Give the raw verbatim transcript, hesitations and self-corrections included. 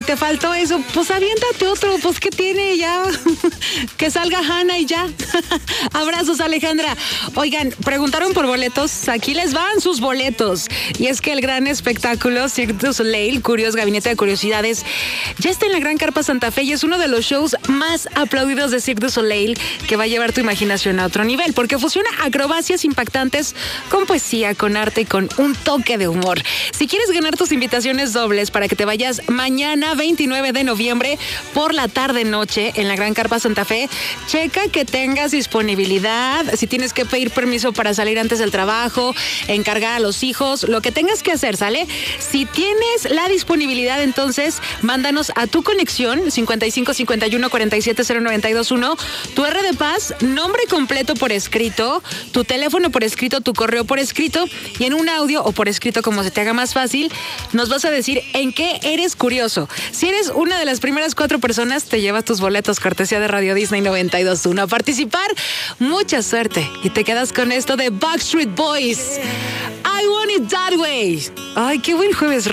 te faltó eso, pues aviéntate otro, pues ¿qué tiene ya? Que salga Hannah y ya. Abrazos, Alejandra. Oigan, preguntaron por boletos, aquí les van sus boletos. Y es que el gran espectáculo Cirque du Soleil, Curios Gabinete de Curiosidades, ya está en la Gran Carpa Santa Fe y es uno de los shows más aplaudidos de Cirque du Soleil que va a llevar tu imaginación a otro nivel, porque fusiona acrobacias impactantes con poesía, con arte y con un toque de humor. Si quieres ganar tus invitaciones dobles para que te vayas mañana veintinueve de noviembre por la tarde-noche en la Gran Carpa Santa Fe, checa que tengas disponibilidad, si tienes que pedir permiso para salir antes del trabajo, encargar a los hijos, lo que tengas que hacer, ¿sale? Si tienes la disponibilidad, entonces mándanos a tu conexión cincuenta y cinco cincuenta y uno cuarenta y siete cero noventa y dos uno tu R de Paz, nombre completo por escrito, tu teléfono por escrito, tu correo por escrito y en un audio o por escrito, como se te haga más fácil, nos vas a decir en qué eres curioso. Si eres una de las primeras cuatro personas, te llevas tus boletos cortesía de Radio Disney noventa y dos punto uno. A participar, mucha suerte y te quedas con esto de Backstreet Boys. I Want It That Way. Ay, qué buen jueves.